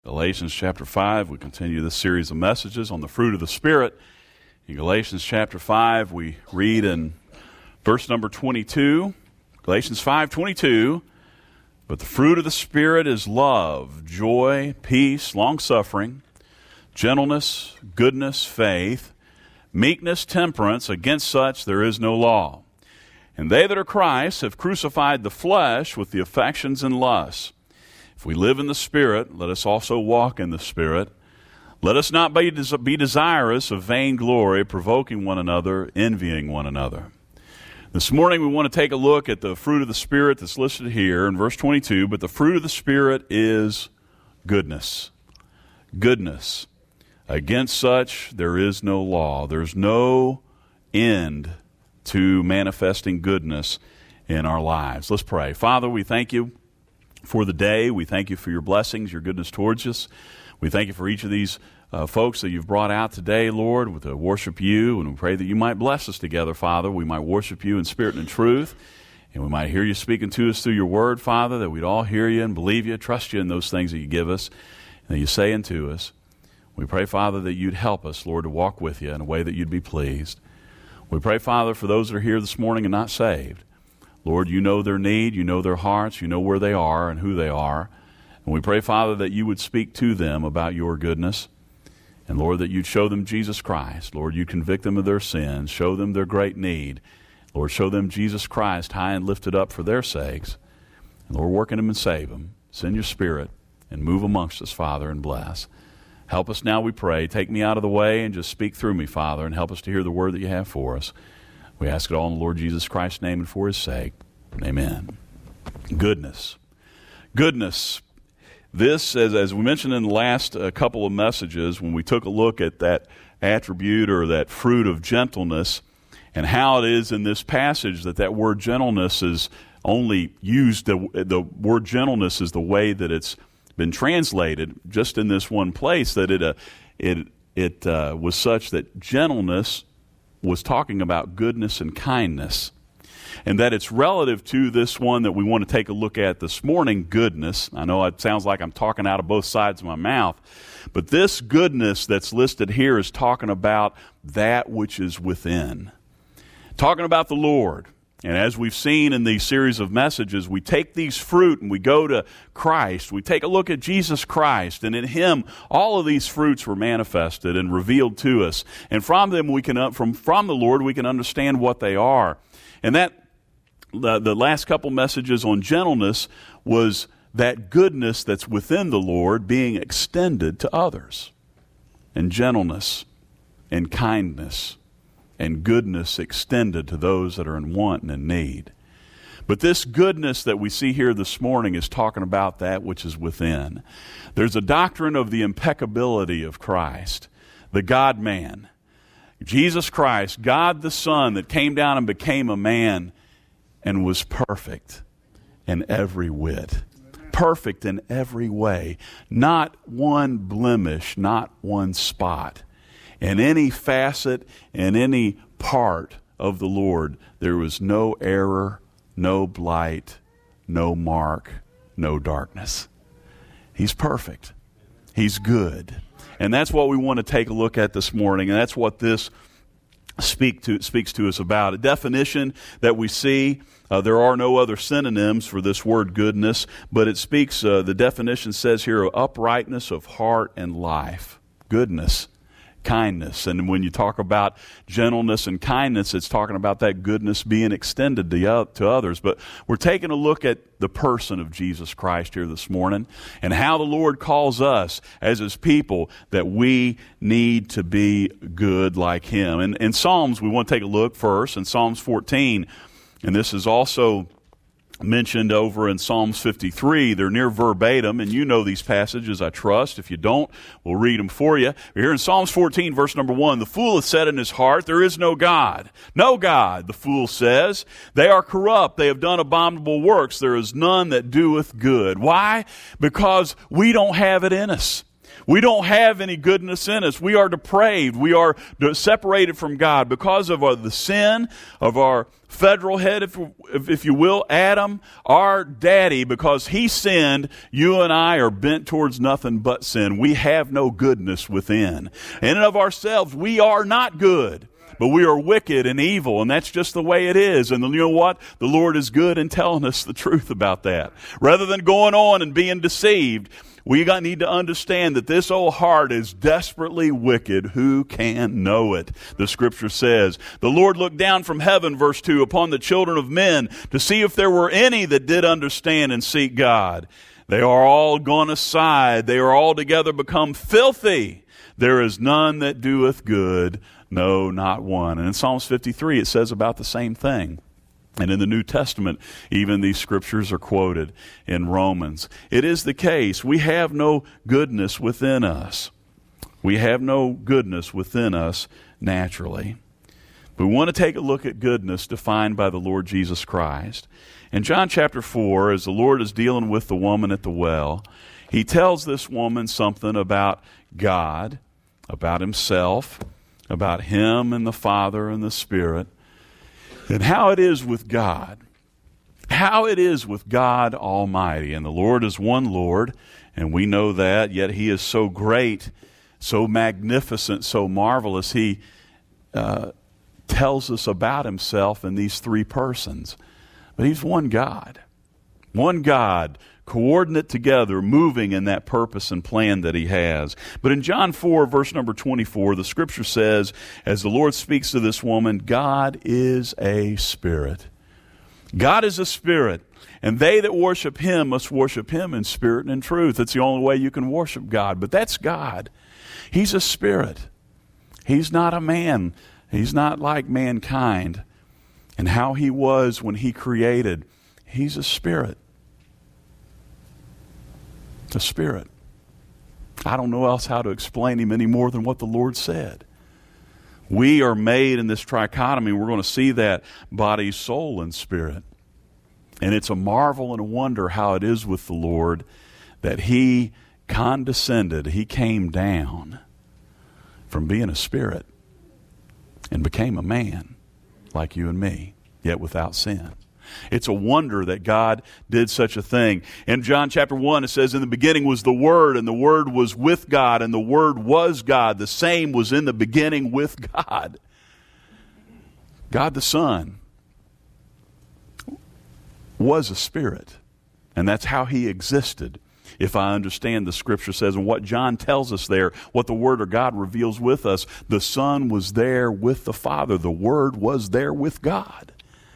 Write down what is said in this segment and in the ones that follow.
Galatians chapter 5, we continue this series of messages on the fruit of the Spirit. In Galatians chapter 5, we read in verse number 22, Galatians 5:22, "But the fruit of the Spirit is love, joy, peace, long-suffering, gentleness, goodness, faith, meekness, temperance. Against such there is no law. And they that are Christ have crucified the flesh with the affections and lusts. If we live in the Spirit, let us also walk in the Spirit. Let us not be desirous of vainglory, provoking one another, envying one another." This morning we want to take a look at the fruit of the Spirit that's listed here in verse 22. But the fruit of the Spirit is goodness. Goodness. Against such there is no law. There's no end to manifesting goodness in our lives. Let's pray. Father, we thank you for the day. We thank you for your blessings, your goodness towards us. We thank you for each of these folks that you've brought out today, Lord, to worship you. And we pray that you might bless us together, Father. We might worship you in spirit and in truth. And we might hear you speaking to us through your word, Father, that we'd all hear you and believe you, trust you in those things that you give us and that you say unto us. We pray, Father, that you'd help us, Lord, to walk with you in a way that you'd be pleased. We pray, Father, for those that are here this morning and not saved. Lord, you know their need, you know their hearts, you know where they are and who they are. And we pray, Father, that you would speak to them about your goodness. And, Lord, that you'd show them Jesus Christ. Lord, you'd convict them of their sins, show them their great need. Lord, show them Jesus Christ high and lifted up for their sakes. And, Lord, work in them and save them. Send your Spirit and move amongst us, Father, and bless. Help us now, we pray. Take me out of the way and just speak through me, Father, and help us to hear the word that you have for us. We ask it all in the Lord Jesus Christ's name and for his sake. Amen. Goodness. Goodness. This, as we mentioned in the last couple of messages, when we took a look at that attribute or that fruit of gentleness and how it is in this passage that word gentleness is only used, the word gentleness is the way that it's been translated just in this one place, that it was such that gentleness was talking about goodness and kindness, and that it's relative to this one that we want to take a look at this morning, goodness. I know it sounds like I'm talking out of both sides of my mouth, but this goodness that's listed here is talking about that which is within, talking about the Lord. And as we've seen in these series of messages, we take these fruit and we go to Christ. We take a look at Jesus Christ, and in him all of these fruits were manifested and revealed to us. And from them we can, from the Lord, we can understand what they are. And that the last couple messages on gentleness was that goodness that's within the Lord being extended to others. And gentleness and kindness and goodness extended to those that are in want and in need. But this goodness that we see here this morning is talking about that which is within. There's a doctrine of the impeccability of Christ, the God-man. Jesus Christ, God the Son that came down and became a man and was perfect in every whit. Perfect in every way. Not one blemish, not one spot. In any facet, in any part of the Lord, there was no error, no blight, no mark, no darkness. He's perfect. He's good. And that's what we want to take a look at this morning, and that's what this speaks to us about. A definition that we see, there are no other synonyms for this word goodness, but it speaks, the definition says here, of uprightness of heart and life. Goodness. Kindness. And when you talk about gentleness and kindness, it's talking about that goodness being extended to others. But we're taking a look at the person of Jesus Christ here this morning and how the Lord calls us as his people that we need to be good like him. And in Psalms, we want to take a look first in Psalms 14, and this is also mentioned over in Psalms 53. They're near verbatim, and you know these passages, I trust. If you don't, we'll read them for you. We're here in Psalms 14, verse number 1. "The fool hath said in his heart, there is no God. No God, the fool says. They are corrupt. They have done abominable works. There is none that doeth good." Why? Because we don't have it in us. We don't have any goodness in us. We are depraved. We are separated from God because of the sin of our federal head, if you will, Adam, our daddy. Because he sinned, you and I are bent towards nothing but sin. We have no goodness within. In and of ourselves, we are not good, but we are wicked and evil, and that's just the way it is. And you know what? The Lord is good in telling us the truth about that. Rather than going on and being deceived, we need to understand that this old heart is desperately wicked. Who can know it? The Scripture says, the Lord looked down from heaven, verse 2, upon the children of men to see if there were any that did understand and seek God. They are all gone aside. They are altogether become filthy. There is none that doeth good, no, not one. And in Psalms 53, it says about the same thing. And in the New Testament, even these scriptures are quoted in Romans. It is the case. We have no goodness within us. We have no goodness within us naturally. We want to take a look at goodness defined by the Lord Jesus Christ. In John chapter 4, as the Lord is dealing with the woman at the well, he tells this woman something about God, about himself, about him and the Father and the Spirit, and how it is with God. How it is with God Almighty. And the Lord is one Lord, and we know that, yet he is so great, so magnificent, so marvelous. He tells us about himself in these three persons. But he's one God. One God, coordinate together, moving in that purpose and plan that he has. But in John 4, verse number 24, the Scripture says, as the Lord speaks to this woman, God is a spirit. God is a spirit, and they that worship him must worship him in spirit and in truth. That's the only way you can worship God. But that's God. He's a spirit. He's not a man. He's not like mankind. And how he was when he created, he's a spirit. A spirit. I don't know else how to explain him any more than what the Lord said. We are made in this trichotomy. We're going to see that body, soul, and spirit. And it's a marvel and a wonder how it is with the Lord that he condescended. He came down from being a spirit and became a man like you and me, yet without sin. It's a wonder that God did such a thing. In John chapter 1, it says, in the beginning was the Word, and the Word was with God, and the Word was God. The same was in the beginning with God. God the Son was a spirit, and that's how he existed. If I understand the Scripture says, and what John tells us there, what the Word of God reveals with us, the Son was there with the Father. The Word was there with God.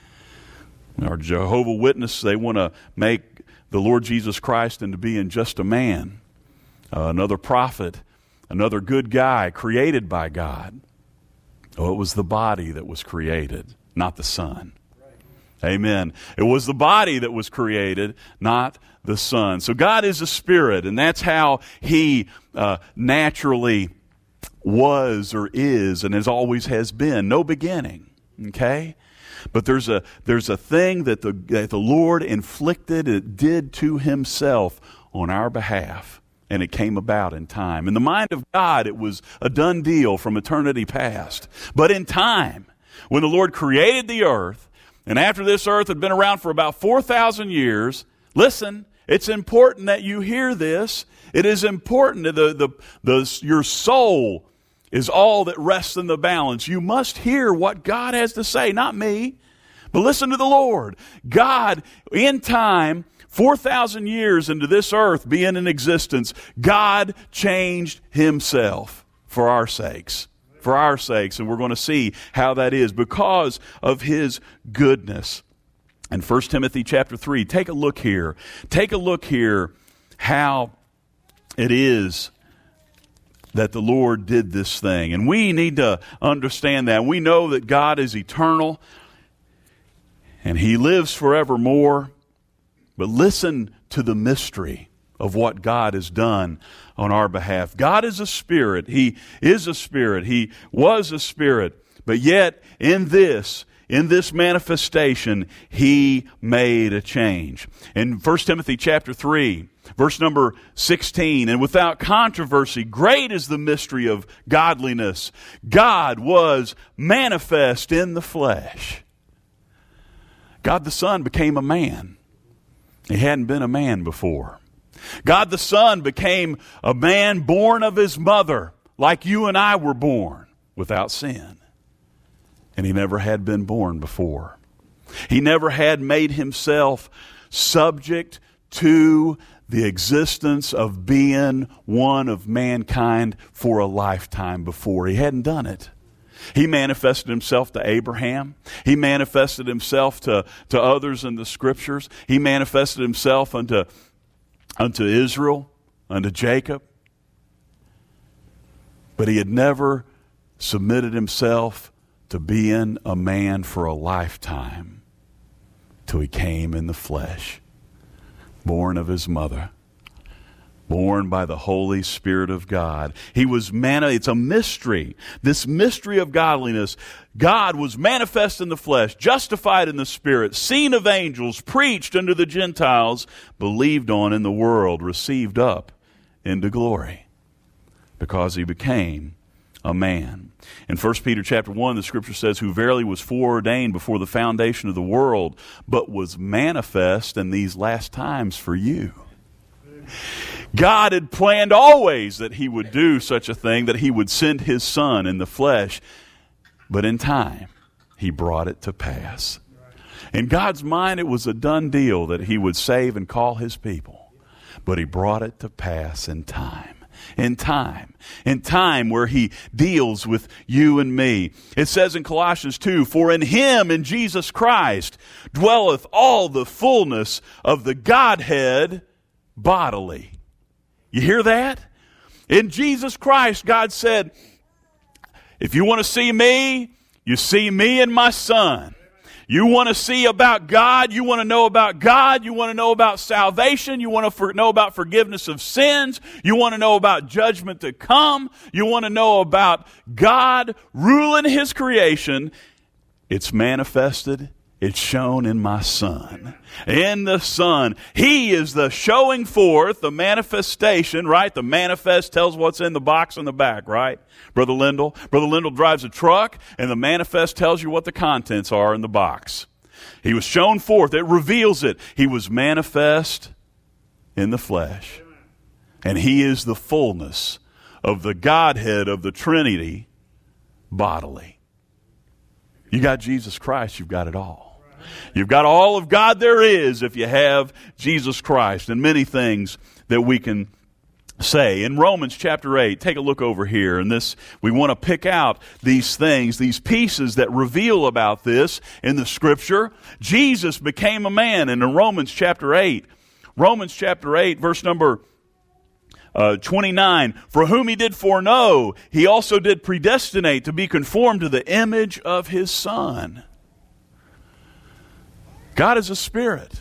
Our Jehovah Witness, they want to make the Lord Jesus Christ into being just a man, another prophet, another good guy created by God. Oh, it was the body that was created, not the Son. Right. Amen. It was the body that was created, not the Son. So God is a spirit, and that's how he naturally was or is and as always has been. No beginning. Okay? But there's a thing that the Lord inflicted, it did to himself on our behalf, and it came about in time. In the mind of God, it was a done deal from eternity past. But in time, when the Lord created the earth, and after this earth had been around for about 4,000 years, listen, it's important that you hear this. It is important that your soul is all that rests in the balance. You must hear what God has to say, not me, but listen to the Lord. God, in time, 4,000 years into this earth being in existence, God changed himself for our sakes. For our sakes, and we're going to see how that is because of his goodness. In 1 Timothy chapter 3, take a look here. Take a look here how it is that the Lord did this thing. And we need to understand that. We know that God is eternal and he lives forevermore. But listen to the mystery of what God has done on our behalf. God is a spirit. He is a spirit. He was a spirit. But yet in this manifestation, he made a change. In 1 Timothy chapter 3, Verse number 16, and without controversy, great is the mystery of godliness. God was manifest in the flesh. God the Son became a man. He hadn't been a man before. God the Son became a man born of his mother, like you and I were born, without sin. And he never had been born before. He never had made himself subject to the existence of being one of mankind for a lifetime before. He hadn't done it. He manifested himself to Abraham. He manifested himself to others in the Scriptures. He manifested himself unto Israel, unto Jacob. But he had never submitted himself to being a man for a lifetime till he came in the flesh, born of his mother, born by the Holy Spirit of God. He was it's a mystery. This mystery of godliness. God was manifest in the flesh, justified in the Spirit, seen of angels, preached unto the Gentiles, believed on in the world, received up into glory, because he became a man. In 1 Peter chapter 1, the Scripture says, who verily was foreordained before the foundation of the world, but was manifest in these last times for you. God had planned always that he would do such a thing, that he would send his Son in the flesh. But in time, he brought it to pass. In God's mind, it was a done deal that he would save and call his people. But he brought it to pass in time. In time where he deals with you and me. It says in Colossians 2, for in him, in Jesus Christ, dwelleth all the fullness of the Godhead bodily. You hear that? In Jesus Christ, God said, if you want to see me, you see me and my Son. You want to see about God, you want to know about God, you want to know about salvation, you want to know about forgiveness of sins, you want to know about judgment to come, you want to know about God ruling his creation. It's manifested, it's shown in my Son. In the Son. He is the showing forth, the manifestation, right? The manifest tells what's in the box in the back, right? Brother Lindell. Brother Lindell drives a truck, and the manifest tells you what the contents are in the box. He was shown forth. It reveals it. He was manifest in the flesh. And he is the fullness of the Godhead of the Trinity bodily. You got Jesus Christ, you've got it all. You've got all of God there is if you have Jesus Christ, and many things that we can say. In Romans chapter 8, take a look over here, and this, we want to pick out these things, these pieces that reveal about this in the Scripture. Jesus became a man, and in Romans chapter 8, verse number 29, for whom he did foreknow, he also did predestinate to be conformed to the image of his Son. God is a spirit.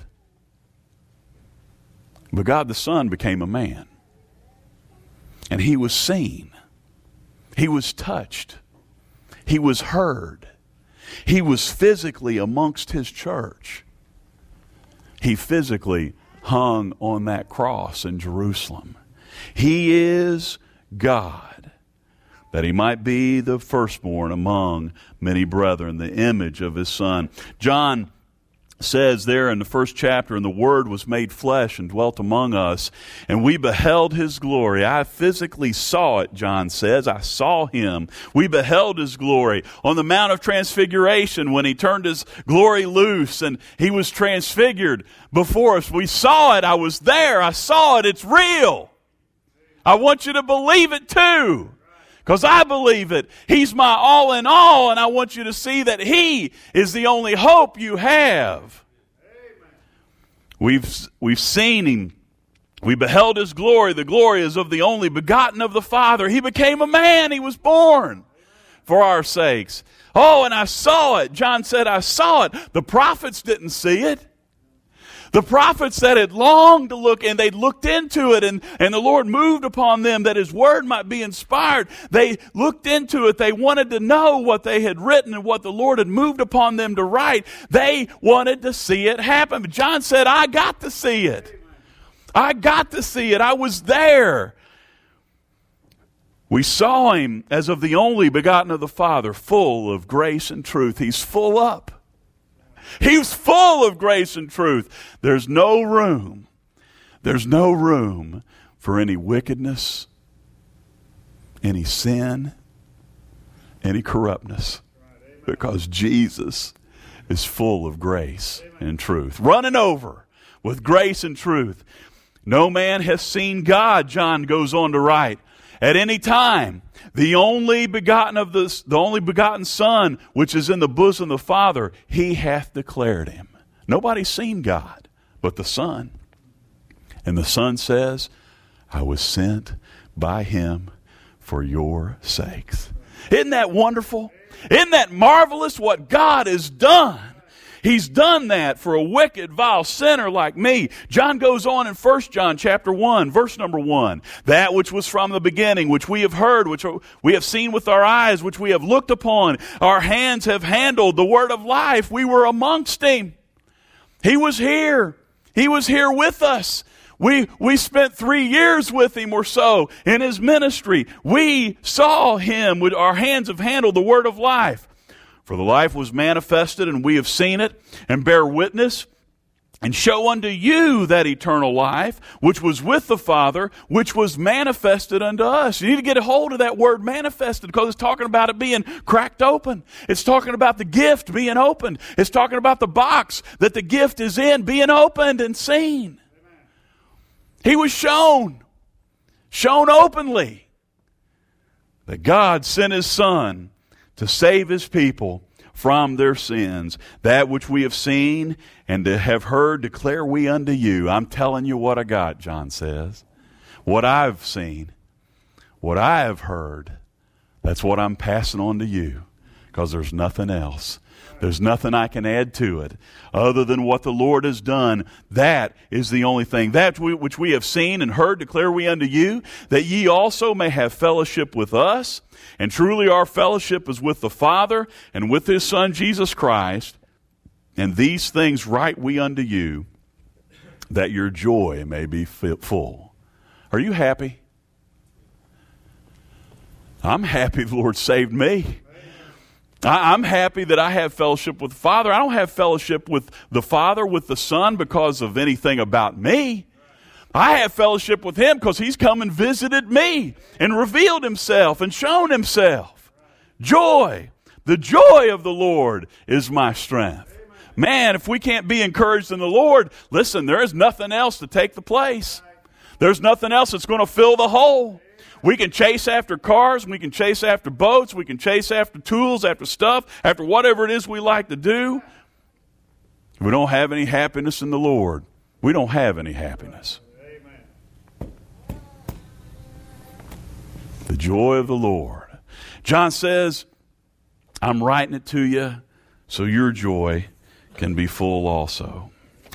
But God the Son became a man. And he was seen. He was touched. He was heard. He was physically amongst his church. He physically hung on that cross in Jerusalem. He is God, that he might be the firstborn among many brethren, the image of his Son. John says there in the first chapter, and the Word was made flesh and dwelt among us, and we beheld his glory. I physically saw it, John says. I saw him. We beheld his glory on the Mount of Transfiguration when he turned his glory loose and he was transfigured before us. We saw it. I was there. I saw it. It's real. I want you to believe it too, because I believe it. He's my all in all, and I want you to see that he is the only hope you have. We've seen him. We beheld his glory. The glory is of the only begotten of the Father. He became a man. He was born for our sakes. Oh, and I saw it. John said, I saw it. The prophets didn't see it. The prophets that had longed to look, and they looked into it, and the Lord moved upon them that his word might be inspired. They looked into it. They wanted to know what they had written and what the Lord had moved upon them to write. They wanted to see it happen. But John said, I got to see it. I got to see it. I was there. We saw him as of the only begotten of the Father, full of grace and truth. He's full up. He's full of grace and truth. There's no room for any wickedness, any sin, any corruptness, because Jesus is full of grace and truth, running over with grace and truth. No man has seen God, John goes on to write, at any time. The only begotten Son, which is in the bosom of the Father, he hath declared him. Nobody's seen God but the Son. And the Son says, I was sent by him for your sakes. Isn't that wonderful? Isn't that marvelous what God has done? He's done that for a wicked, vile sinner like me. John goes on in 1 John chapter 1, verse number 1. That which was from the beginning, which we have heard, which we have seen with our eyes, which we have looked upon. Our hands have handled the word of life. We were amongst him. He was here. He was here with us. We spent 3 years with him or so in his ministry. We saw him with our hands have handled the word of life. For the life was manifested, and we have seen it, and bear witness, and show unto you that eternal life, which was with the Father, which was manifested unto us. You need to get a hold of that word manifested, because it's talking about it being cracked open. It's talking about the gift being opened. It's talking about the box that the gift is in being opened and seen. He was shown openly, that God sent his Son to save his people from their sins. That which we have seen and have heard declare we unto you. I'm telling you what I got, John says. What I've seen, what I have heard, that's what I'm passing on to you, because there's nothing else. There's nothing I can add to it other than what the Lord has done. That is the only thing. That which we have seen and heard declare we unto you, that ye also may have fellowship with us. And truly our fellowship is with the Father and with his Son Jesus Christ. And these things write we unto you, that your joy may be full. Are you happy? I'm happy the Lord saved me. I'm happy that I have fellowship with the Father. I don't have fellowship with the Father, with the Son, because of anything about me. I have fellowship with him because he's come and visited me and revealed himself and shown himself. Joy. The joy of the Lord is my strength. Man, if we can't be encouraged in the Lord, listen, there is nothing else to take the place. There's nothing else that's going to fill the hole. We can chase after cars, we can chase after boats, we can chase after tools, after stuff, after whatever it is we like to do. If we don't have any happiness in the Lord, we don't have any happiness. The joy of the Lord. John says, I'm writing it to you so your joy can be full also.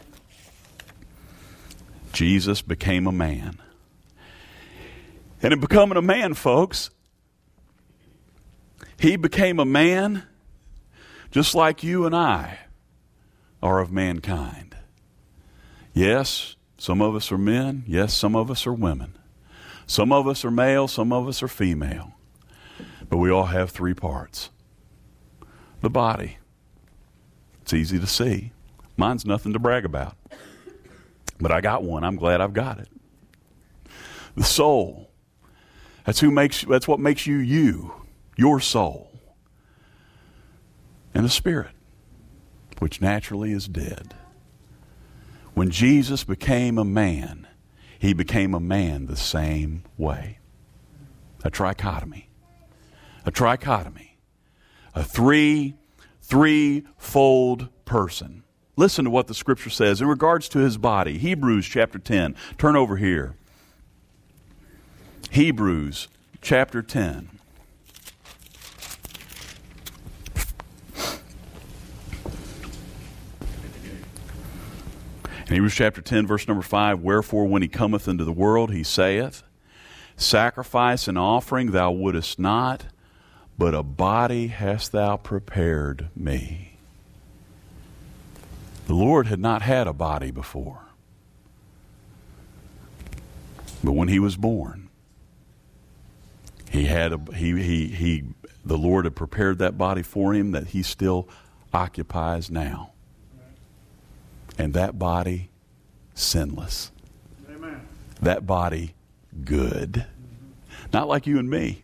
Jesus became a man. And in becoming a man, folks, he became a man just like you and I are of mankind. Yes, some of us are men. Yes, some of us are women. Some of us are male, some of us are female. But we all have 3 parts. The body. It's easy to see. Mine's nothing to brag about. But I got one. I'm glad I've got it. The soul. That's what makes you you, your soul. And the spirit, which naturally is dead. When Jesus became a man, he became a man the same way. A trichotomy. A trichotomy. A threefold person. Listen to what the Scripture says in regards to his body. Hebrews chapter 10. Turn over here. Hebrews chapter 10. In Hebrews chapter 10, verse number 5, wherefore when he cometh into the world, he saith, sacrifice and offering thou wouldest not, but a body hast thou prepared me. The Lord had not had a body before. But when he was born, the Lord had prepared that body for him that he still occupies now. And that body, sinless. Amen. That body, good. Not like you and me,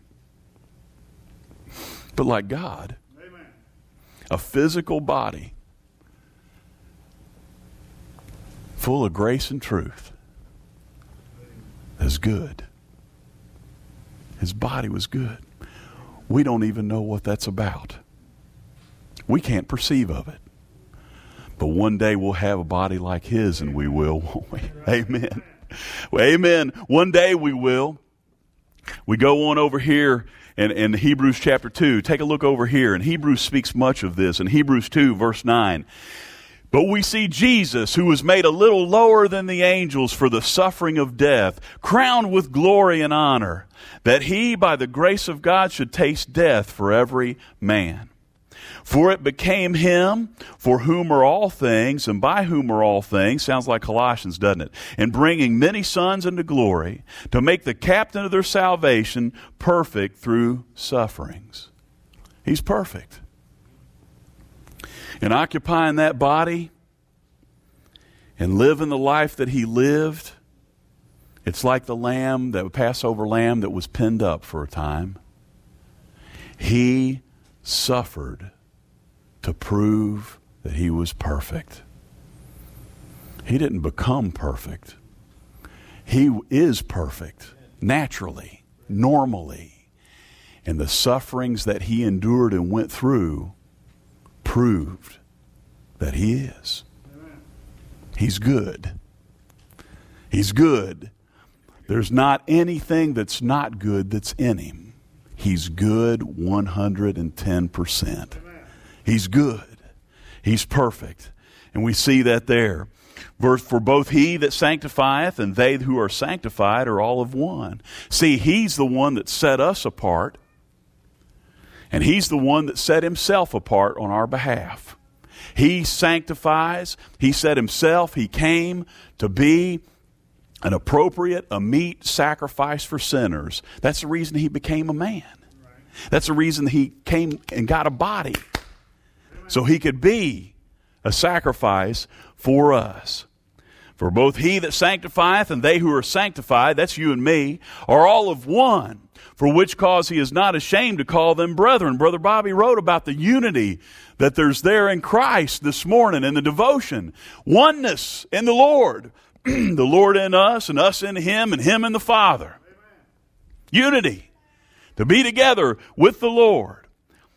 but like God. Amen. A physical body full of grace and truth is good. His body was good. We don't even know what that's about. We can't perceive of it. But one day we'll have a body like his, and we will, won't we? Amen. Well, amen. One day we will. We go on over here in Hebrews chapter 2. Take a look over here. And Hebrews speaks much of this. In Hebrews 2, verse 9. But we see Jesus, who was made a little lower than the angels for the suffering of death, crowned with glory and honor, that he, by the grace of God, should taste death for every man. For it became him for whom are all things, and by whom are all things, sounds like Colossians, doesn't it? And bringing many sons into glory, to make the captain of their salvation perfect through sufferings. He's perfect. And occupying that body and living the life that he lived, it's like the lamb, that Passover lamb that was pinned up for a time. He suffered to prove that he was perfect. He didn't become perfect. He is perfect, naturally, normally. And the sufferings that he endured and went through proved that he is. He's good. He's good. There's not anything that's not good that's in him. He's good 110%. He's good. He's perfect. And we see that there. Verse, for both he that sanctifieth and they who are sanctified are all of one. See, he's the one that set us apart. And he's the one that set himself apart on our behalf. He sanctifies. He set himself. He came to be an appropriate, a meet sacrifice for sinners. That's the reason he became a man. That's the reason he came and got a body. So he could be a sacrifice for us. For both he that sanctifieth and they who are sanctified, that's you and me, are all of one. For which cause he is not ashamed to call them brethren. Brother Bobby wrote about the unity that there's there in Christ this morning in the devotion. Oneness in the Lord. The Lord in us and us in him and him in the Father. Amen. Unity. To be together with the Lord.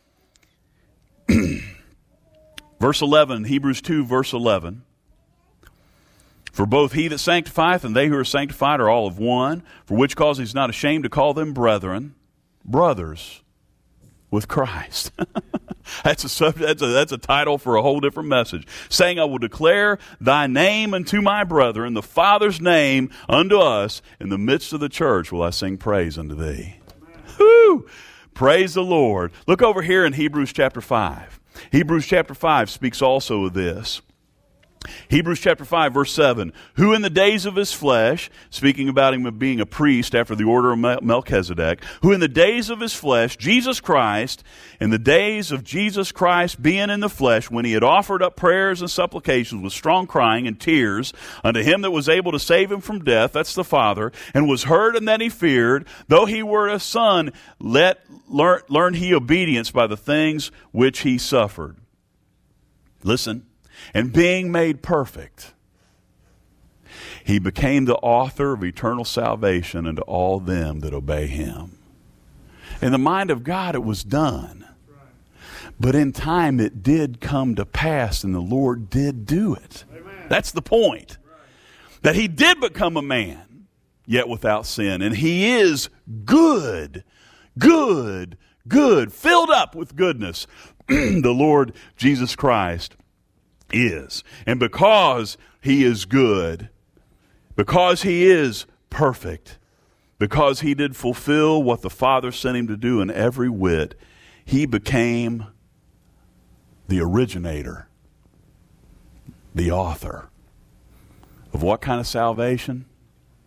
Verse 11, Hebrews 2, verse 11. For both he that sanctifieth and they who are sanctified are all of one, for which cause he's not ashamed to call them brethren, brothers with Christ. That's a title for a whole different message. Saying, I will declare thy name unto my brethren, the Father's name unto us. In the midst of the church will I sing praise unto thee. Woo! Praise the Lord. Look over here in Hebrews chapter 5. Hebrews chapter 5 speaks also of this. Hebrews chapter 5 verse 7, who in the days of his flesh, speaking about him being a priest after the order of Melchizedek, who in the days of his flesh, Jesus Christ, in the days of Jesus Christ being in the flesh, when he had offered up prayers and supplications with strong crying and tears unto him that was able to save him from death, that's the Father, and was heard and that he feared, though he were a son, learn he obedience by the things which he suffered. Listen. And being made perfect, he became the author of eternal salvation unto all them that obey him. In the mind of God it was done. But in time it did come to pass, and the Lord did do it. Amen. That's the point. That he did become a man, yet without sin. And he is good, good, good, filled up with goodness. The Lord Jesus Christ is. And because he is good, because he is perfect, because he did fulfill what the Father sent him to do in every whit, he became the originator, the author of what kind of salvation?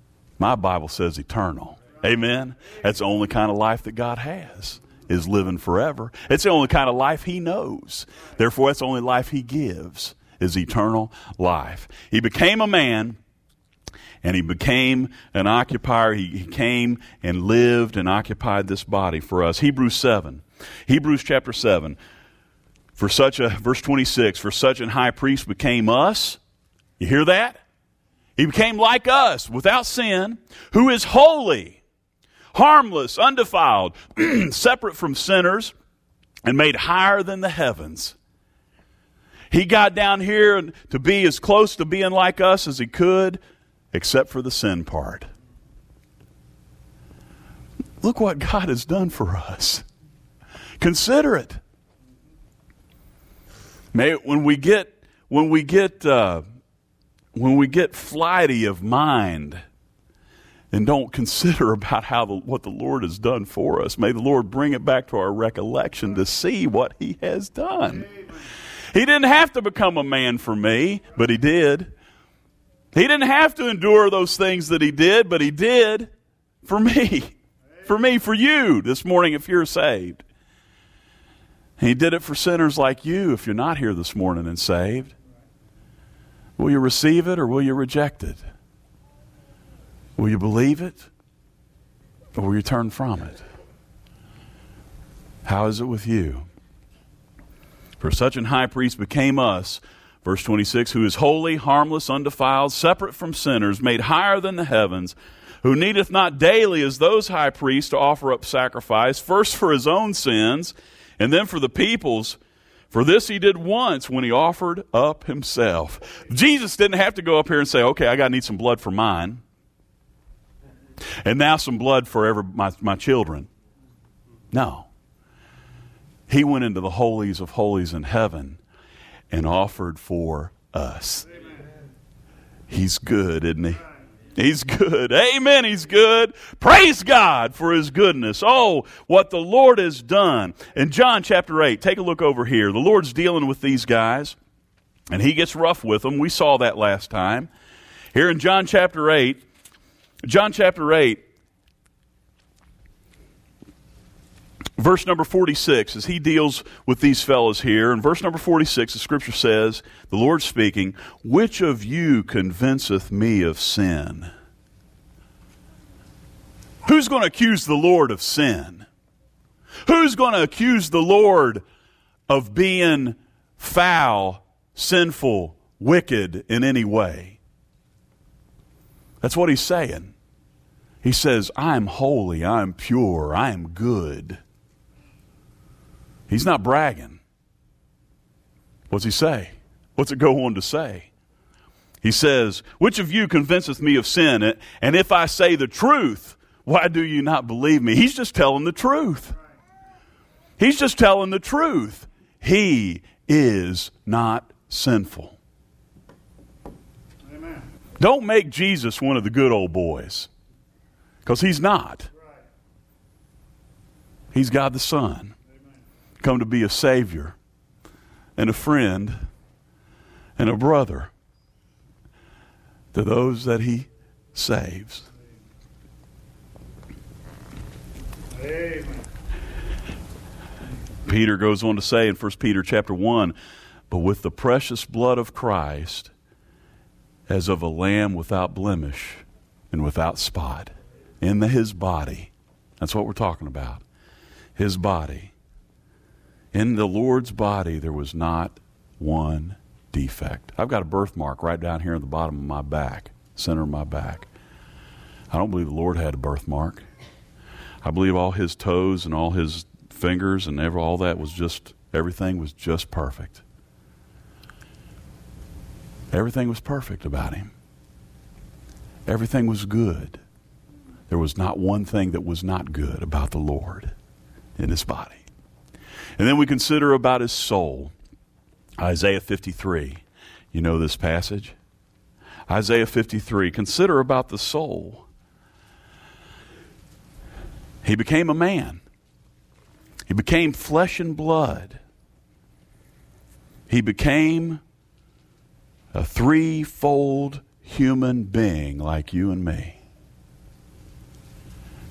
My Bible says eternal. Amen? That's the only kind of life that God has, is living forever. It's the only kind of life he knows. Therefore, that's the only life he gives, is eternal life. He became a man, and he became an occupier. He came and lived and occupied this body for us. Hebrews chapter 7. Verse 26, for such an high priest became us. You hear that? He became like us, without sin, who is holy, harmless, undefiled, separate from sinners, and made higher than the heavens. He got down here to be as close to being like us as he could, except for the sin part. Look what God has done for us. Consider it. When we get flighty of mind and don't consider about what the Lord has done for us, may the Lord bring it back to our recollection to see what he has done. He didn't have to become a man for me, but he did. He didn't have to endure those things that he did, but he did for me. For me, for you this morning if you're saved. He did it for sinners like you if you're not here this morning and saved. Will you receive it or will you reject it? Will you believe it or will you turn from it? How is it with you? For such an high priest became us, verse 26, who is holy, harmless, undefiled, separate from sinners, made higher than the heavens, who needeth not daily as those high priests to offer up sacrifice, first for his own sins, and then for the people's. For this he did once when he offered up himself. Jesus didn't have to go up here and say, okay, I got to need some blood for mine. And now some blood for my children. No. He went into the holies of holies in heaven and offered for us. Amen. He's good, isn't he? He's good. Amen. He's good. Praise God for his goodness. Oh, what the Lord has done. In John chapter 8, take a look over here. The Lord's dealing with these guys, and he gets rough with them. We saw that last time. Here in John chapter 8, verse number 46, as he deals with these fellows here, in verse number 46, the scripture says, the Lord speaking, which of you convinceth me of sin? Who's going to accuse the Lord of sin? Who's going to accuse the Lord of being foul, sinful, wicked in any way? That's what he's saying. He says, I'm holy, I'm pure, I am good. He's not bragging. What's he say? What's it go on to say? He says, which of you convinceth me of sin? And if I say the truth, why do you not believe me? He's just telling the truth. He's just telling the truth. He is not sinful. Amen. Don't make Jesus one of the good old boys, because he's not. He's God the Son, come to be a Savior and a friend and a brother to those that he saves. Amen. Peter goes on to say in 1 Peter chapter 1, but with the precious blood of Christ, as of a lamb without blemish and without spot, in his body. That's what we're talking about. His body. In the Lord's body, there was not one defect. I've got a birthmark right down here at the bottom of my back, center of my back. I don't believe the Lord had a birthmark. I believe all his toes and all his fingers and all that was just, everything was just perfect. Everything was perfect about him. Everything was good. There was not one thing that was not good about the Lord in his body. And then we consider about his soul. Isaiah 53. You know this passage? Isaiah 53. Consider about the soul. He became a man. He became flesh and blood. He became a threefold human being like you and me.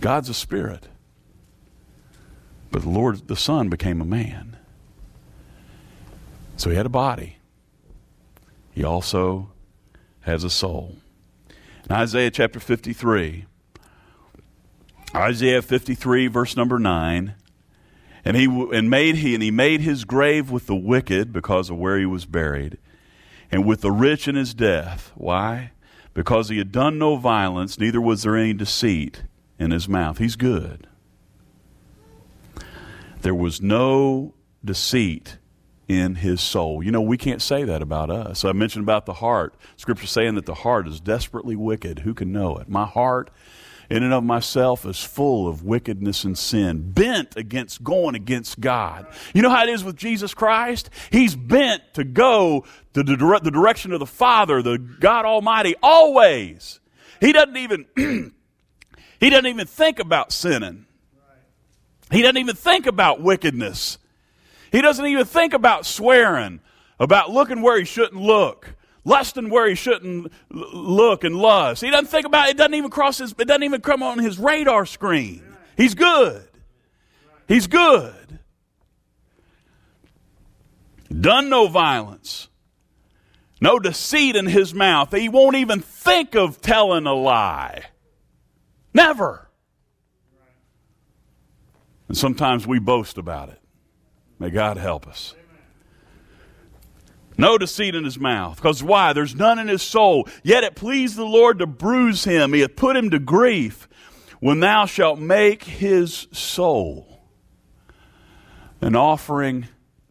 God's a spirit. But the Son became a man. So he had a body. He also has a soul. In Isaiah chapter 53, Isaiah 53 verse number 9, and he made his grave with the wicked because of where he was buried, and with the rich in his death. Why? Because he had done no violence, neither was there any deceit in his mouth. He's good. There was no deceit in his soul. You know, we can't say that about us. So I mentioned about the heart. Scripture saying that the heart is desperately wicked. Who can know it? My heart, in and of myself, is full of wickedness and sin, bent against going against God. You know how it is with Jesus Christ? He's bent to go to the direction of the Father, the God Almighty, always. He doesn't even think about sinning. He doesn't even think about wickedness. He doesn't even think about swearing, about looking where he shouldn't look, lusting where he shouldn't look and lust. He doesn't think about it. It doesn't even come on his radar screen. He's good. He's good. Done no violence. No deceit in his mouth. He won't even think of telling a lie. Never. And sometimes we boast about it. May God help us. No deceit in his mouth. Because why? There's none in his soul. Yet it pleased the Lord to bruise him. He hath put him to grief. When thou shalt make his soul an offering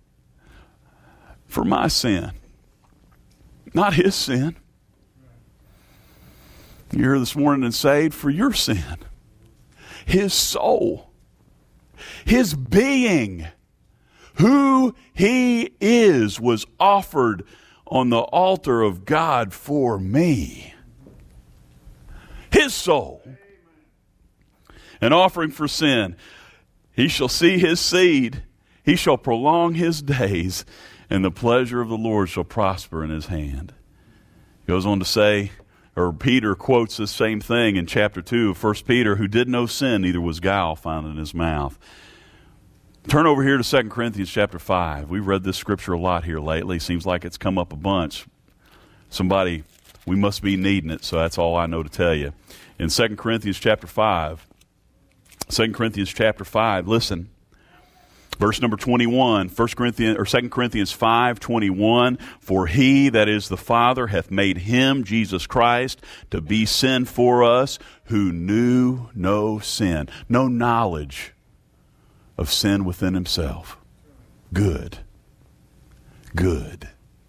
for my sin. Not his sin. You're here this morning and saved for your sin. His soul. His being, who he is, was offered on the altar of God for me. His soul. An offering for sin. He shall see his seed. He shall prolong his days, and the pleasure of the Lord shall prosper in his hand. He goes on to say, or Peter quotes this same thing in chapter 2 of 1 Peter, who did no sin, neither was guile found in his mouth. Turn over here to 2 Corinthians chapter 5. We've read this scripture a lot here lately. Seems like it's come up a bunch. Somebody, we must be needing it, so that's all I know to tell you. In 2 Corinthians chapter 5, 2 Corinthians chapter 5, listen. Verse number 21, 2 Corinthians 5:21, for he, that is the Father, hath made him, Jesus Christ, to be sin for us, who knew no sin, no knowledge of sin within himself. Good. Good.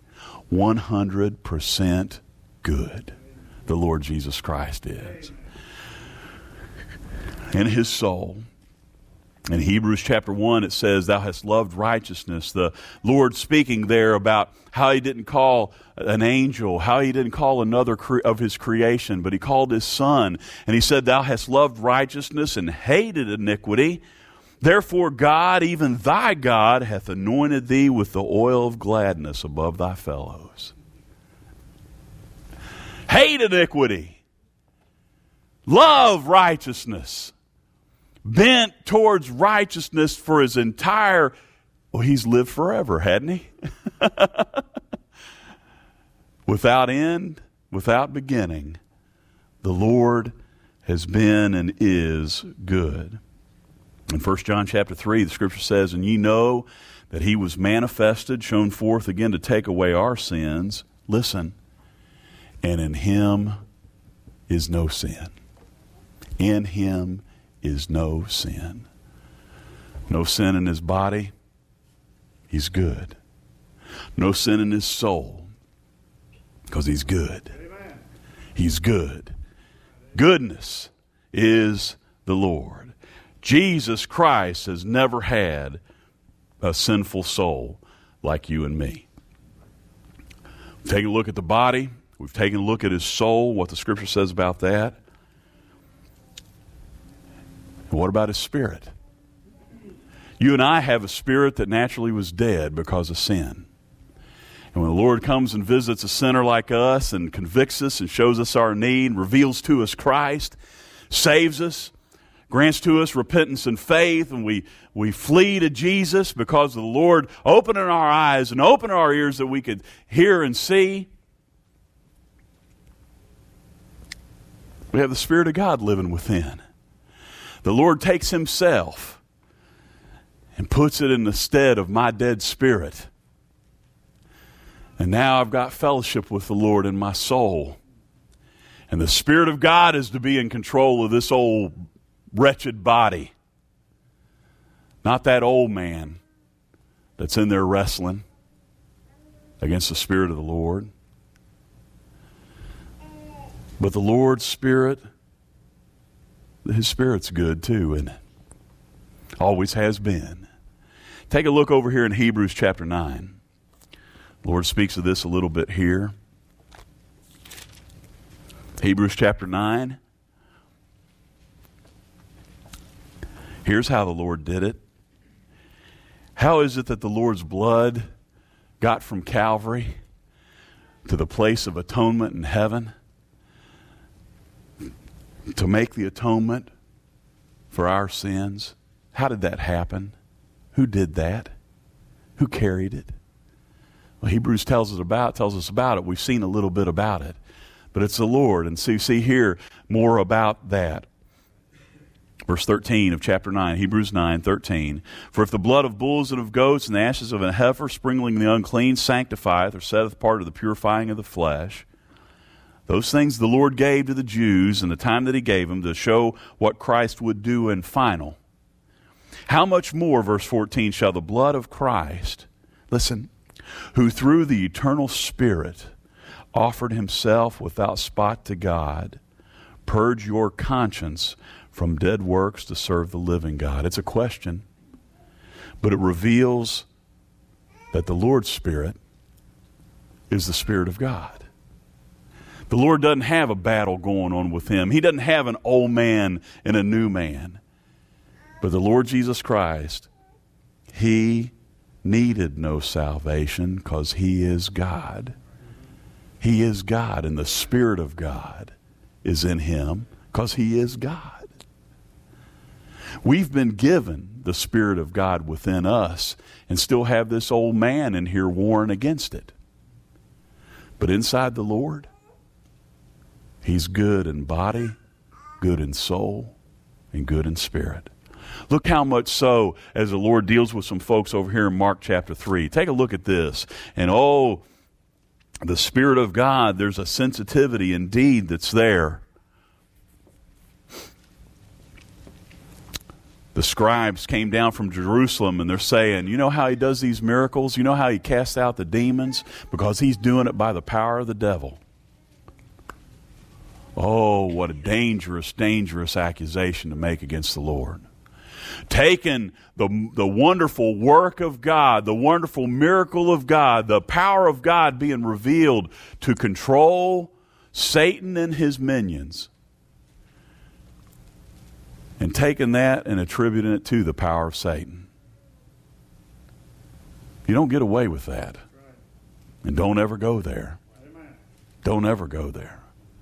100% good. The Lord Jesus Christ is. In his soul. In Hebrews chapter 1, it says, thou hast loved righteousness. The Lord speaking there about how he didn't call an angel, how he didn't call another of his creation, but he called his son. And he said, thou hast loved righteousness and hated iniquity. Therefore God, even thy God, hath anointed thee with the oil of gladness above thy fellows. Hate iniquity. Love righteousness. Bent towards righteousness for his entire, he's lived forever, hadn't he? Without end, without beginning, the Lord has been and is good. In 1 John chapter 3, the scripture says, and ye know that he was manifested, shown forth again to take away our sins. Listen, and in him is no sin. In him is no sin. No sin in his body. He's good. No sin in his soul. Because he's good. Amen. He's good. Goodness is the Lord. Jesus Christ has never had a sinful soul like you and me. We've taken a look at the body. We've taken a look at his soul, what the scripture says about that. And what about his spirit? You and I have a spirit that naturally was dead because of sin. And when the Lord comes and visits a sinner like us and convicts us and shows us our need, reveals to us Christ, saves us, grants to us repentance and faith, and we flee to Jesus because of the Lord opening our eyes and opening our ears that we could hear and see. We have the Spirit of God living within. The Lord takes himself and puts it in the stead of my dead spirit. And now I've got fellowship with the Lord in my soul. And the Spirit of God is to be in control of this old wretched body. Not that old man that's in there wrestling against the Spirit of the Lord. But the Lord's Spirit, his Spirit's good too, isn't it? Always has been. Take a look over here in Hebrews chapter 9. The Lord speaks of this a little bit here. Hebrews chapter 9. Here's how the Lord did it. How is it that the Lord's blood got from Calvary to the place of atonement in heaven to make the atonement for our sins? How did that happen? Who did that? Who carried it? Well, Hebrews tells us about it. We've seen a little bit about it. But it's the Lord. And so you see here more about that. Verse 13 of chapter 9, Hebrews 9:13. For if the blood of bulls and of goats and the ashes of a heifer sprinkling the unclean sanctifieth or setteth part of the purifying of the flesh, those things the Lord gave to the Jews in the time that he gave them to show what Christ would do in final. How much more, verse 14, shall the blood of Christ, listen, who through the eternal Spirit offered himself without spot to God, purge your conscience from dead works to serve the living God? It's a question, but it reveals that the Lord's Spirit is the Spirit of God. The Lord doesn't have a battle going on with him. He doesn't have an old man and a new man. But the Lord Jesus Christ, he needed no salvation because he is God. He is God, and the Spirit of God is in him because he is God. We've been given the Spirit of God within us and still have this old man in here warring against it. But inside the Lord, he's good in body, good in soul, and good in spirit. Look how much so as the Lord deals with some folks over here in Mark chapter 3. Take a look at this. And the Spirit of God, there's a sensitivity indeed that's there. The scribes came down from Jerusalem and they're saying, you know how he does these miracles? You know how he casts out the demons? Because he's doing it by the power of the devil. Oh, what a dangerous, dangerous accusation to make against the Lord. Taking the wonderful work of God, the wonderful miracle of God, the power of God being revealed to control Satan and his minions, and taking that and attributing it to the power of Satan. You don't get away with that. And don't ever go there. Don't ever go there.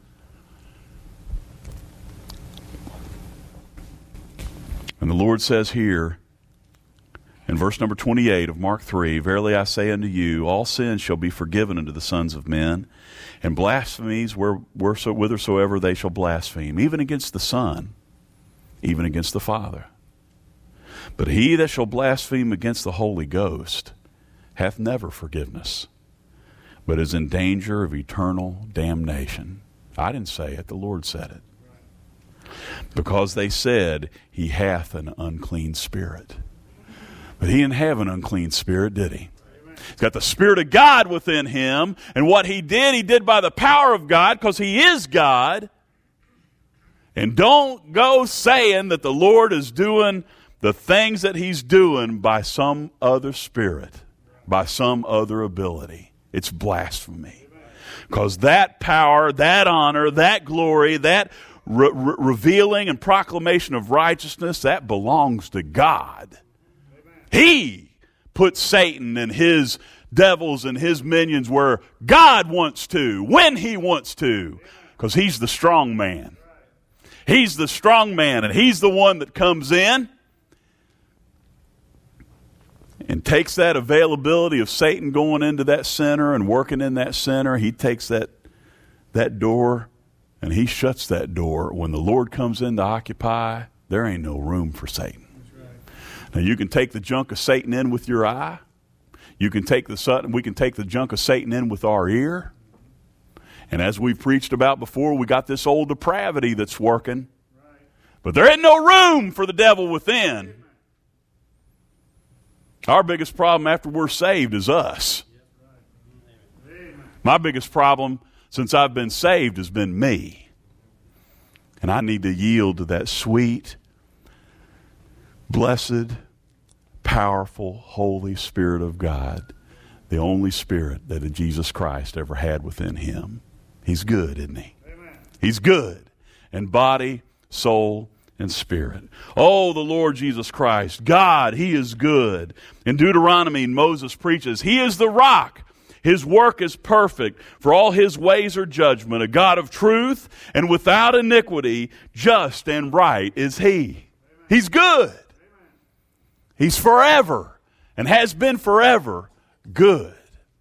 And the Lord says here, in verse number 28 of Mark 3, verily I say unto you, all sins shall be forgiven unto the sons of men, and blasphemies whithersoever they shall blaspheme, even against the Son, even against the Father. But he that shall blaspheme against the Holy Ghost hath never forgiveness, but is in danger of eternal damnation. I didn't say it, the Lord said it. Because they said, he hath an unclean spirit. But he didn't have an unclean spirit, did he? He's got the Spirit of God within him, and what he did by the power of God, because he is God. And don't go saying that the Lord is doing the things that he's doing by some other spirit, by some other ability. It's blasphemy. Because that power, that honor, that glory, that revealing and proclamation of righteousness, that belongs to God. He put Satan and his devils and his minions where God wants to, when he wants to, because he's the strong man. He's the strong man, and he's the one that comes in and takes that availability of Satan going into that center and working in that center. He takes that door and he shuts that door. When the Lord comes in to occupy, there ain't no room for Satan. Right. Now you can take the junk of Satan in with your eye. We can take the junk of Satan in with our ear. And as we've preached about before, we got this old depravity that's working. Right. But there ain't no room for the devil within. Our biggest problem after we're saved is us. My biggest problem since I've been saved has been me. And I need to yield to that sweet, blessed, powerful, Holy Spirit of God, the only Spirit that Jesus Christ ever had within him. He's good, isn't he? Amen. He's good in body, soul, and spirit. Oh, the Lord Jesus Christ, God, he is good. In Deuteronomy, Moses preaches, he is the rock. His work is perfect, for all his ways are judgment. A God of truth and without iniquity, just and right is he. Amen. He's good. Amen. He's forever and has been forever good.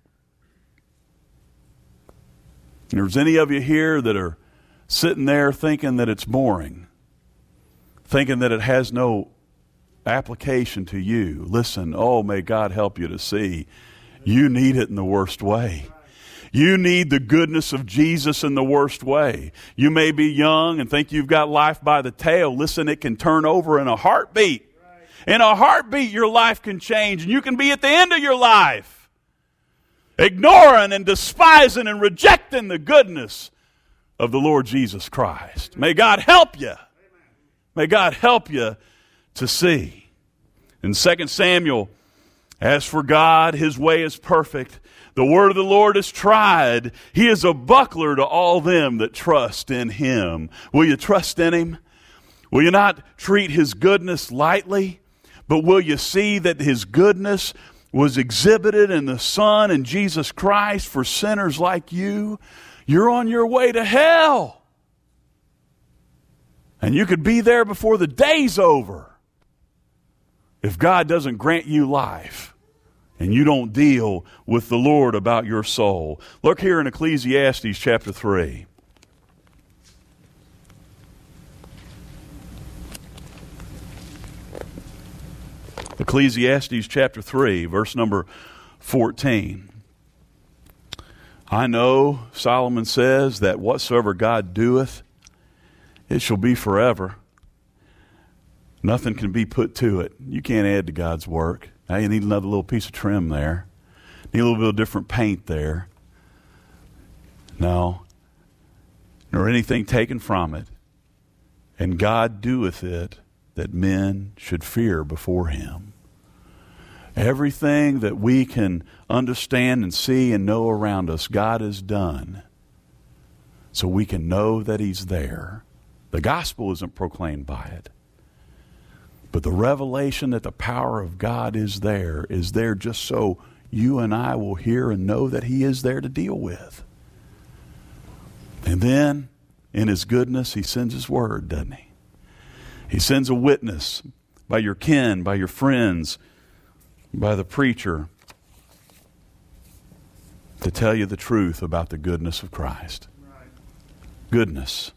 And there's any of you here that are sitting there thinking that it's boring, thinking that it has no application to you. Listen, oh, may God help you to see you need it in the worst way. You need the goodness of Jesus in the worst way. You may be young and think you've got life by the tail. Listen, it can turn over in a heartbeat. In a heartbeat, your life can change, and you can be at the end of your life ignoring and despising and rejecting the goodness of the Lord Jesus Christ. May God help you. May God help you to see. In 2 Samuel, as for God, his way is perfect. The word of the Lord is tried. He is a buckler to all them that trust in him. Will you trust in him? Will you not treat his goodness lightly? But will you see that his goodness was exhibited in the Son and Jesus Christ for sinners like you? You're on your way to hell. And you could be there before the day's over if God doesn't grant you life and you don't deal with the Lord about your soul. Look here in Ecclesiastes chapter 3. Ecclesiastes chapter 3, verse number 14. I know, Solomon says, that whatsoever God doeth, it shall be forever. Nothing can be put to it. You can't add to God's work. Now you need another little piece of trim there. Need a little bit of different paint there. No. Nor anything taken from it. And God doeth it that men should fear before him. Everything that we can understand and see and know around us, God has done so we can know that he's there. The gospel isn't proclaimed by it. But the revelation that the power of God is there just so you and I will hear and know that he is there to deal with. And then, in his goodness, he sends his word, doesn't he? He sends a witness by your kin, by your friends, by the preacher to tell you the truth about the goodness of Christ. Right. Goodness.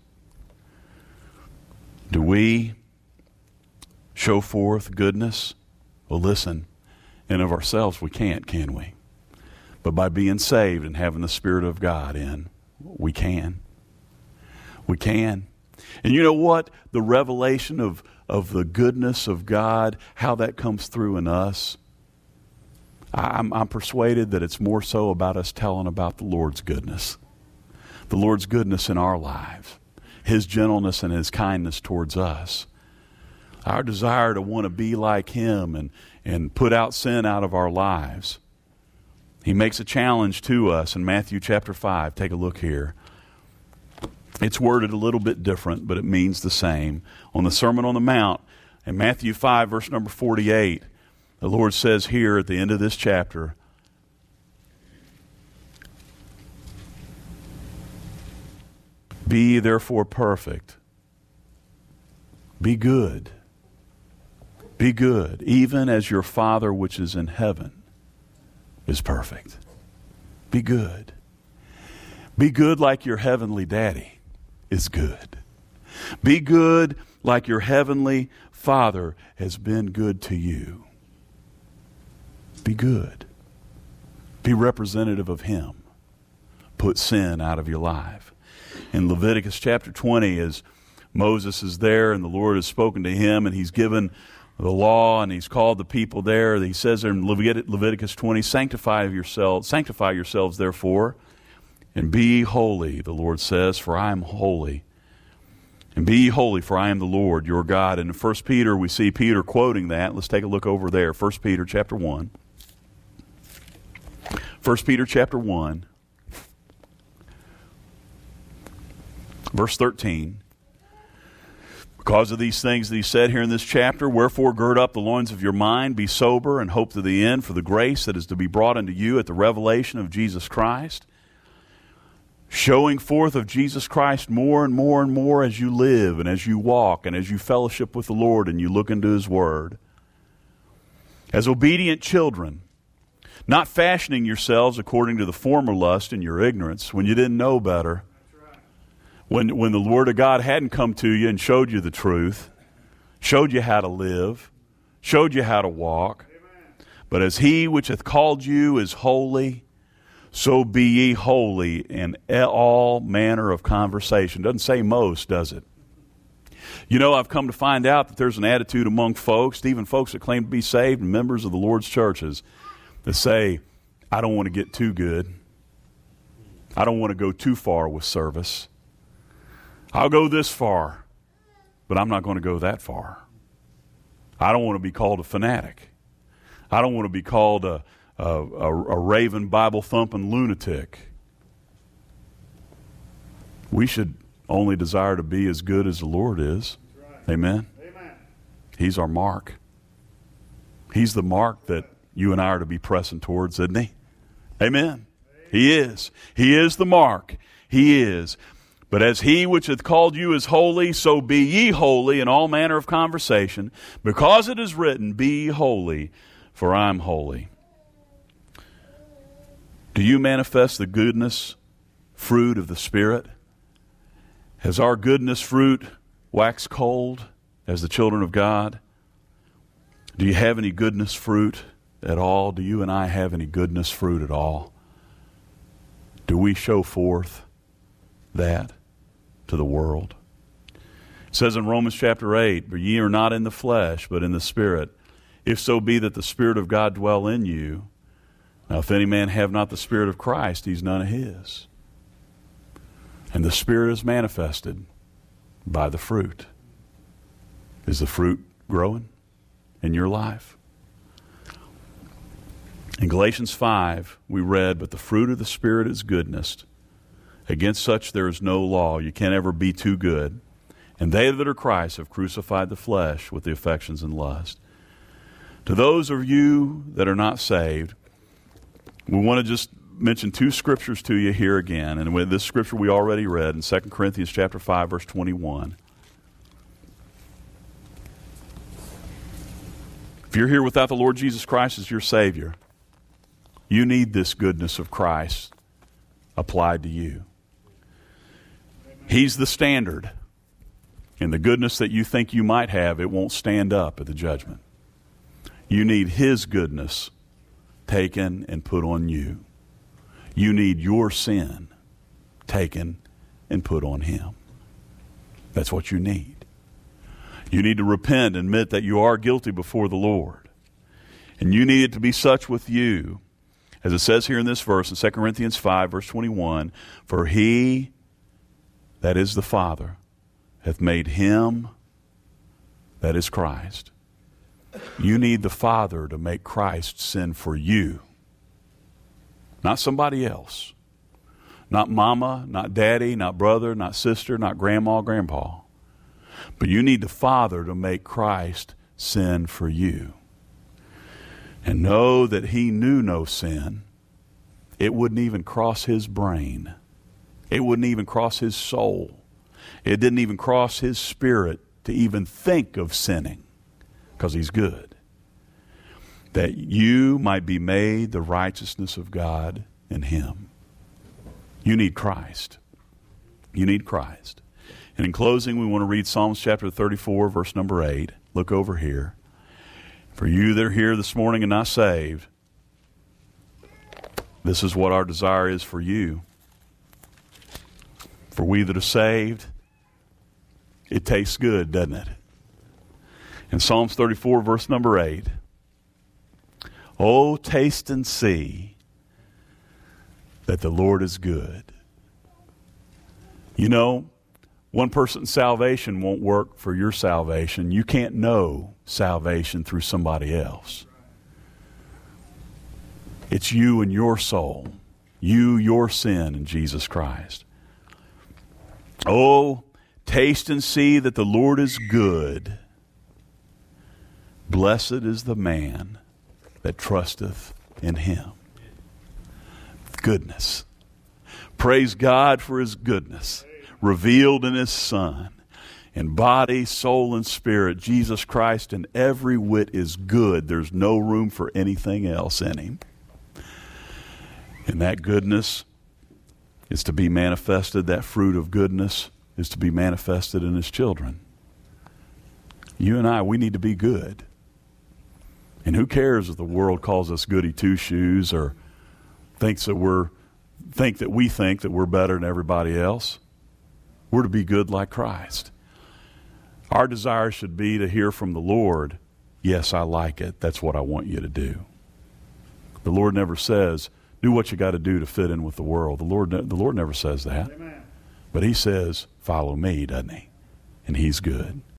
Do we show forth goodness? Well, listen, in of ourselves we can't, can we? But by being saved and having the Spirit of God in, we can. We can. And you know what? The revelation of the goodness of God, how that comes through in us, I'm persuaded that it's more so about us telling about the Lord's goodness. The Lord's goodness in our lives. His gentleness and his kindness towards us. Our desire to want to be like him and put out sin out of our lives. He makes a challenge to us in Matthew chapter 5. Take a look here. It's worded a little bit different, but it means the same. On the Sermon on the Mount, in Matthew 5, verse number 48, the Lord says here at the end of this chapter, "Be ye therefore perfect, Be good. Be good, even as your Father which is in heaven is perfect. Be good. Be good like your heavenly daddy is good. Be good like your heavenly Father has been good to you. Be good. Be representative of Him. Put sin out of your life. In Leviticus chapter 20, as Moses is there and the Lord has spoken to him and He's given the law and He's called the people there, He says there in Leviticus 20, sanctify yourselves therefore, and be ye holy, the Lord says, for I am holy. And be ye holy, for I am the Lord your God. And in 1 Peter, we see Peter quoting that. Let's take a look over there. 1 Peter chapter 1. 1 Peter chapter 1, verse 13. Because of these things that he said here in this chapter, wherefore gird up the loins of your mind, be sober, and hope to the end for the grace that is to be brought unto you at the revelation of Jesus Christ. Showing forth of Jesus Christ more and more and more as you live and as you walk and as you fellowship with the Lord and you look into His Word. As obedient children, not fashioning yourselves according to the former lust in your ignorance when you didn't know better. When the Word of God hadn't come to you and showed you the truth, showed you how to live, showed you how to walk. But as He which hath called you is holy, so be ye holy in all manner of conversation. Doesn't say most, does it? You know, I've come to find out that there's an attitude among folks, even folks that claim to be saved and members of the Lord's churches, that say, I don't want to get too good. I don't want to go too far with service. I'll go this far, but I'm not going to go that far. I don't want to be called a fanatic. I don't want to be called a raving, Bible-thumping lunatic. We should only desire to be as good as the Lord is. Right. Amen? Amen. He's our mark. He's the mark that you and I are to be pressing towards, isn't He? Amen. Amen. He is. He is the mark. He is. But as He which hath called you is holy, so be ye holy in all manner of conversation, because it is written, be ye holy, for I am holy. Do you manifest the goodness fruit of the Spirit? Has our goodness fruit waxed cold as the children of God? Do you have any goodness fruit at all? Do you and I have any goodness fruit at all? Do we show forth that to the world? It says in Romans chapter 8, but ye are not in the flesh, but in the Spirit, if so be that the Spirit of God dwell in you. Now, if any man have not the Spirit of Christ, he's none of His. And the Spirit is manifested by the fruit. Is the fruit growing in your life? In Galatians 5, we read, but the fruit of the Spirit is goodness. Against such there is no law. You can't ever be too good. And they that are Christ have crucified the flesh with the affections and lust. To those of you that are not saved, we want to just mention two scriptures to you here again. And with this scripture we already read in 2 Corinthians chapter 5, verse 21. If you're here without the Lord Jesus Christ as your Savior, you need this goodness of Christ applied to you. He's the standard. And the goodness that you think you might have, it won't stand up at the judgment. You need His goodness taken and put on you. You need your sin taken and put on Him. That's what you need. You need to repent and admit that you are guilty before the Lord. And you need it to be such with you, as it says here in this verse in 2 Corinthians 5, verse 21, for He, that is the Father, hath made Him, that is Christ. You need the Father to make Christ sin for you. Not somebody else. Not mama, not daddy, not brother, not sister, not grandma, grandpa. But you need the Father to make Christ sin for you. And know that He knew no sin. It wouldn't even cross His brain. It wouldn't even cross His soul. It didn't even cross His spirit to even think of sinning, because he's good, that you might be made the righteousness of God in him. You need Christ. You need Christ. And in closing, we want to read Psalms chapter 34, verse number 8. Look over here. For you that are here this morning and not saved, this is what our desire is for you. For we that are saved, it tastes good, doesn't it? In Psalms 34, verse number 8, oh, taste and see that the Lord is good. You know, one person's salvation won't work for your salvation. You can't know salvation through somebody else. It's you and your soul. You, your sin in Jesus Christ. Oh, taste and see that the Lord is good. Blessed is the man that trusteth in him. Goodness. Praise God for his goodness, revealed in his Son. In body, soul, and spirit, Jesus Christ in every whit is good. There's no room for anything else in him. And that goodness is to be manifested, that fruit of goodness is to be manifested in his children. You and I, we need to be good. And who cares if the world calls us goody two-shoes or think that we're better than everybody else? We're to be good like Christ. Our desire should be to hear from the Lord, yes, I like it. That's what I want you to do. The Lord never says, do what you got to do to fit in with the world. The Lord never says that. Amen. But he says, follow me, doesn't he? And he's good.